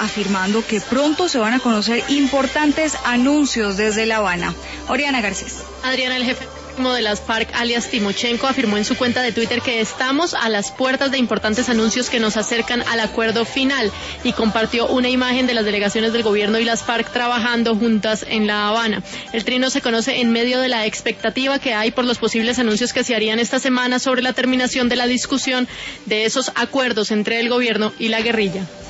afirmando que pronto se van a conocer importantes anuncios desde La Habana. Oriana Garcés. Adriana, el jefe de las FARC, alias Timochenko, afirmó en su cuenta de Twitter que estamos a las puertas de importantes anuncios que nos acercan al acuerdo final, y compartió una imagen de las delegaciones del gobierno y las FARC trabajando juntas en La Habana. El trino se conoce en medio de la expectativa que hay por los posibles anuncios que se harían esta semana sobre la terminación de la discusión de esos acuerdos entre el gobierno y la guerrilla.